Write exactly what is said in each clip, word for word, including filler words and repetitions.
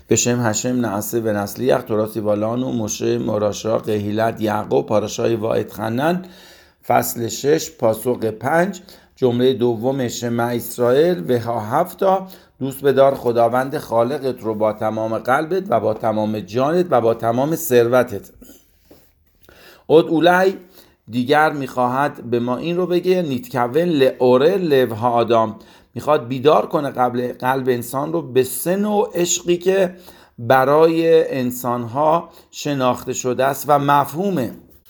בשם هشم نعسه و نسلیخ تراسی والانو مشه مراشا قهیلت یعقوب پاراشای واحد خنن فصل شش پاسوق پنج. جمله دوم شمع اسرائیل و ها هفتا دوست بدار خداوند خالقت رو با تمام قلبت و با تمام جانت و با تمام ثروتت. اد اولی دیگر میخواهد به ما این رو بگه نیتکون لعوره لوها آدم، میخواد بیدار کنه قبل قلب انسان رو به سه نوع عشقی که برای انسانها شناخته شده است و مفهومه.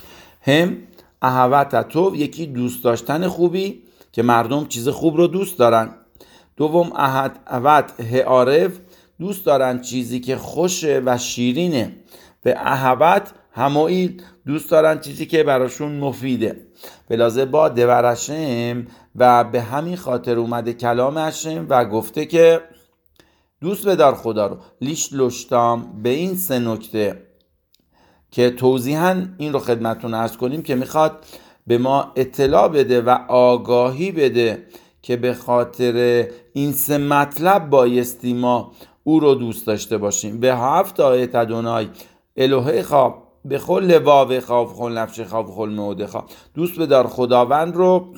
هم احوت تو، یکی دوست داشتن خوبی که مردم چیز خوب رو دوست دارن. دوم احوت هعارف، دوست دارن چیزی که خوشه و شیرینه. و احوت همایل، دوست دارن چیزی که براشون مفیده. بلازه با دور هشم و به همین خاطر اومده کلام هشم و گفته که دوست بدار خدا رو. لیش لشتام به این سه نکته که توضیحاً این رو خدمتتون عرض کنیم که میخواد به ما اطلاع بده و آگاهی بده که به خاطر این سه مطلب بایستی ما او رو دوست داشته باشیم. به هفت آیت ادونای الوهه خواب به خل لواوه خواب خل نفش خواب خل موده خواب، دوست بدار خداوند رو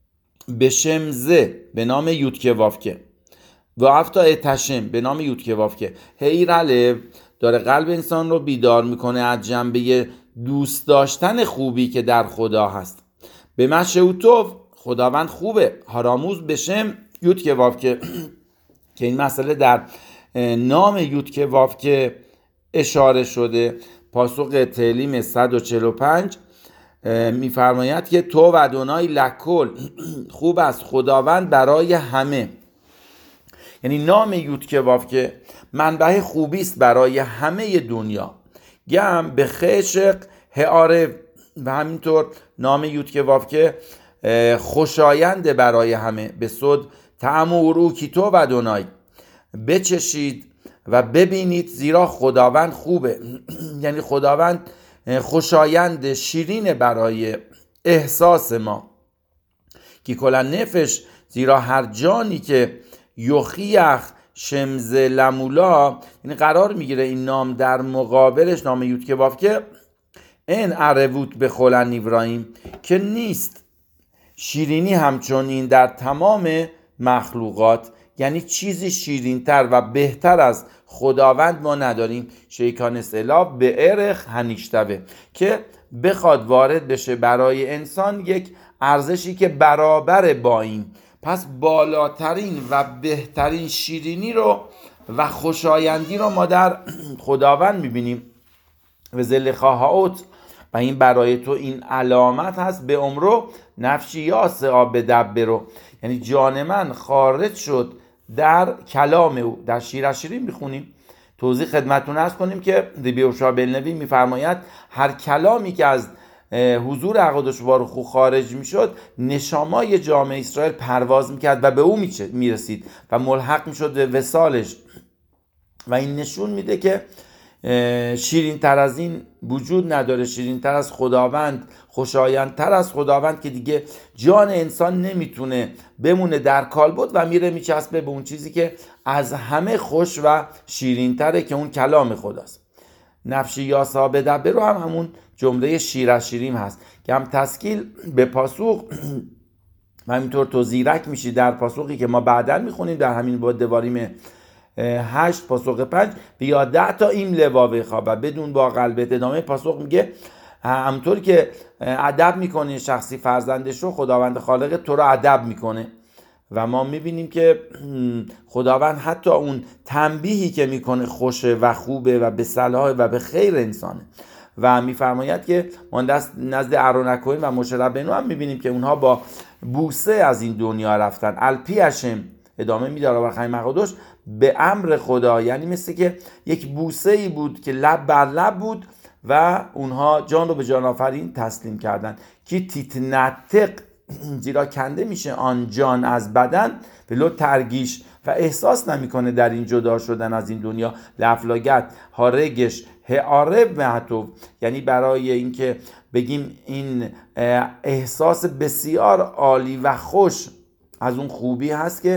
به شمزه به نام یودکه وافکه و هفت آیت تشم به نام یودکه وافکه. هیر الف داره قلب انسان رو بیدار میکنه از جنبه دوست داشتن خوبی که در خدا هست. به مشهوتوف خداوند خوبه. هاراموز بشم یودکه وافکه که این مسئله در نام یودکه وافکه اشاره شده. پاسوق تلیم صد و چهل و پنج میفرماید که تو و دونای لکل، خوب است خداوند برای همه. یعنی نام یودکه وافکه منبع خوبی است برای همه دنیا. گم به خشق هعارف و همینطور نام یودکه وافکه خوشایند برای همه. به صد طعم و روکی تو و دونای، بچشید و ببینید زیرا خداوند خوبه. یعنی خداوند خوشایند شیرین برای احساس ما. که کلا نفش، زیرا هر جانی که یخیخ شمز لمولا، یعنی قرار میگیره این نام در مقابلش نام یودکه وافکه این عربوت به خلن نیورایم که نیست شیرینی همچون این در تمام مخلوقات. یعنی چیزی شیرینتر و بهتر از خداوند ما نداریم. شیکان اسلاف به ارخ هنیشتبه که بخواد وارد بشه برای انسان یک ارزشی که برابر با این. پس بالاترین و بهترین شیرینی رو و خوشایندی رو ما در خداوند میبینیم. و ذل خواهات و این برای تو این علامت هست به عمرو نفشی یا سعاب دبه رو، یعنی جان من خارج شد در کلام او. در شیر شیرین میخونیم. توضیح خدمتتون عرض کنیم که ربی یوشع بن نوی میفرماید هر کلامی که از حضور عقدش بارخو خارج میشد نشامای جامعه اسرائیل پرواز میکرد و به او میرسید و ملحق میشد به وصالش. و این نشون میده که شیرین تر از این وجود نداره، شیرین تر از خداوند، خوشایند تر از خداوند که دیگه جان انسان نمیتونه بمونه در کالبد و میره میچسبه به اون چیزی که از همه خوش و شیرین تره که اون کلام خداست. نفشی یا صاحب دبه رو هم همون جمله شیر از شیریم هست که هم تسکیل به پاسوق و همینطور تو زیرک میشی در پاسوقی که ما بعداً میخونیم در همین با دواریم هشت پاسوق پنج بیا ده تا این لواوه خواب و بدون با قلبت. ادامه پاسوق میگه همطور که ادب میکنه شخصی فرزندش رو، خداوند خالق تو رو ادب میکنه. و ما میبینیم که خداوند حتی اون تنبیهی که میکنه خوشه و خوبه و به صلاح و به خیر انسانه. و میفرماید که ما نزد اهرون الکهین و مشه ربینو هم میبینیم که اونها با بوسه از این دنیا رفتن. الپی هشم ادامه میداره برخی مقادش به امر خدا، یعنی مثل که یک بوسه ای بود که لب بر لب بود و اونها جان رو به جان آفرین تسلیم کردن. که تیتنتق، زیرا کنده میشه آن جان از بدن، ولو ترگیش و احساس نمیکنه در این جدا شدن از این دنیا. لفلاگت هارگش هعارب محتوب، یعنی برای اینکه بگیم این احساس بسیار عالی و خوش از اون خوبی هست که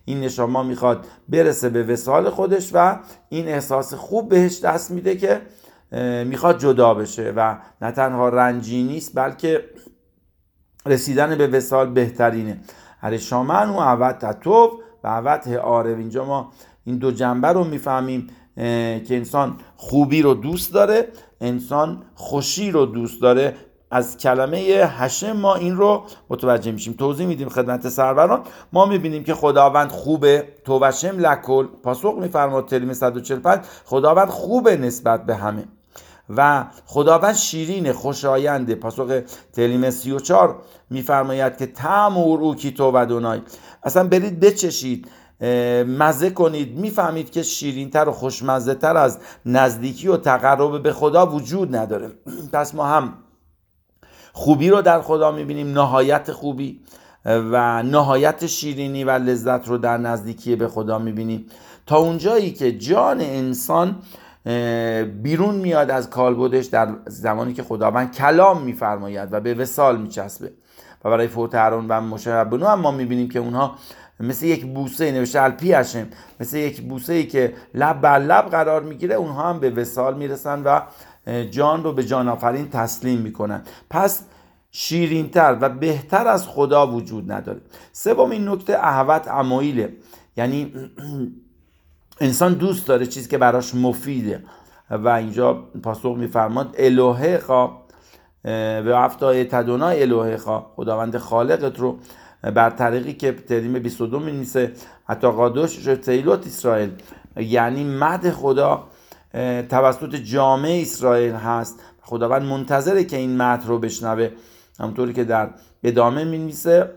این نشما میخواد برسه به وصال خودش و این احساس خوب بهش دست میده که میخواد جدا بشه و نه تنها رنجی نیست بلکه رسیدن به وصال بهترینه. هر شامن و عوت تطوب و عوت عارف. اینجا ما این دو جنبه رو میفهمیم که انسان خوبی رو دوست داره، انسان خوشی رو دوست داره. از کلمه هشم ما این رو متوجه میشیم. توضیح میدیم خدمت سروران. ما میبینیم که خداوند خوبه، توشم لکل، پاسخ میفرماد تریم صد و چهل و پنج، خداوند خوبه نسبت به همه و خداوند شیرین خوشاینده. پاسخ تریم سی و چهار میفرماید که طعم او کی تو و دونای، اصلا برید بچشید، مزه کنید، میفهمید که شیرینتر و خوشمزه تر از نزدیکی و تقرب به خدا وجود نداره. پس ما هم خوبی رو در خدا میبینیم، نهایت خوبی و نهایت شیرینی و لذت رو در نزدیکی به خدا میبینیم، تا اونجایی که جان انسان بیرون میاد از کالبدش در زمانی که خداوند کلام میفرماید و به وصال میچسبه. و برای فوت هارون و موشه و بنو هم ما میبینیم که اونها مثل یک بوسه، نوشته الپی هشم، مثل یک بوسه‌ای که لب بر لب قرار میگیره، اونها هم به وصال میرسن و جان رو به جان آفرین تسلیم میکنن. پس شیرینتر و بهتر از خدا وجود نداره. سومین نکته احوت امویله، یعنی انسان دوست داره چیزی که براش مفیده و اینجا پاسخ میفرماد الوهه خواه و افتای تدونای الوهه خواه، خداوند خالقت رو، بر طریقی که تریم بیست و دو می نیسه حتی قادوش تیلوت اسرائیل، یعنی مدح خدا توسط جامعه اسرائیل هست. خداوند منتظره که این مدح رو بشنوه، همونطوری که در ادامه می نیسه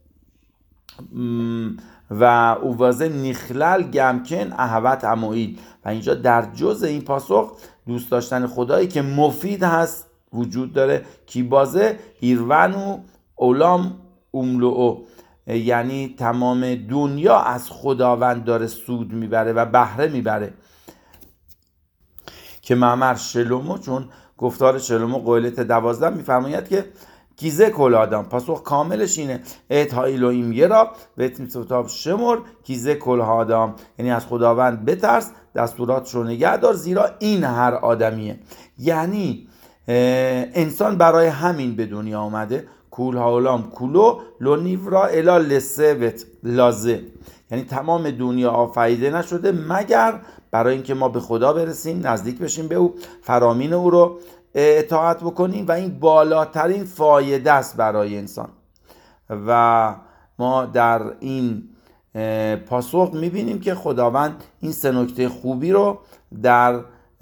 و اوازه نیخلل گمکن احوت امویل. و اینجا در جز این پاسخ دوست داشتن خدایی که مفید هست وجود داره. کی بازه ایرونو اولام اوملو، یعنی تمام دنیا از خداوند داره سود میبره و بهره میبره. که معمر شلومو، چون گفتار شلومو قولت دوازده میفرماید که کیزه کل آدم، پاسخ کاملش اینه اتهای لویم یه را و اتمیتاب شمر کیزه کل آدم، یعنی از خداوند بترس، دستوراتش رو نگه دار، زیرا این هر آدمیه. یعنی انسان برای همین به دنیا آمده. کول هاولام کولو لونیورا الا لسوت لازه، یعنی تمام دنیا آفریده نشده مگر برای اینکه ما به خدا برسیم، نزدیک بشیم به او، فرامین او رو اطاعت بکنیم و این بالاترین فایده است برای انسان. و ما در این پاسخ میبینیم که خداوند این سه نکته خوبی رو در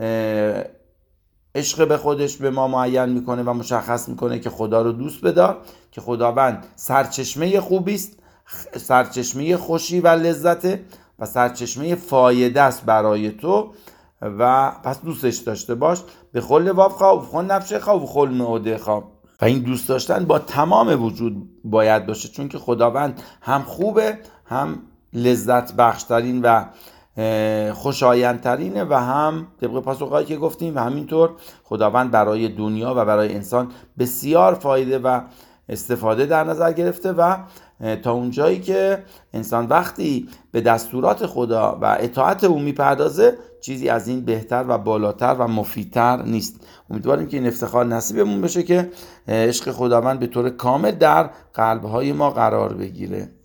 عشق به خودش به ما معین میکنه و مشخص میکنه که خدا رو دوست بدار، که خداوند سرچشمه خوبی است، سرچشمه خوشی و لذته و سرچشمه فایده است برای تو و پس دوستش داشته باش. به خل واف خواه و خل نفشه خواه و خل معوده خواه. و این دوست داشتن با تمام وجود باید باشه، چون که خداوند هم خوبه، هم لذت بخشترین و خوشایندترینه و هم طبق پاسخهایی که گفتیم و همینطور خداوند برای دنیا و برای انسان بسیار فایده و استفاده در نظر گرفته و تا اونجایی که انسان وقتی به دستورات خدا و اطاعت او میپردازه چیزی از این بهتر و بالاتر و مفیدتر نیست. امیدواریم که این افتخار نصیبمون بشه که عشق خداوند به طور کامل در قلب‌های ما قرار بگیره.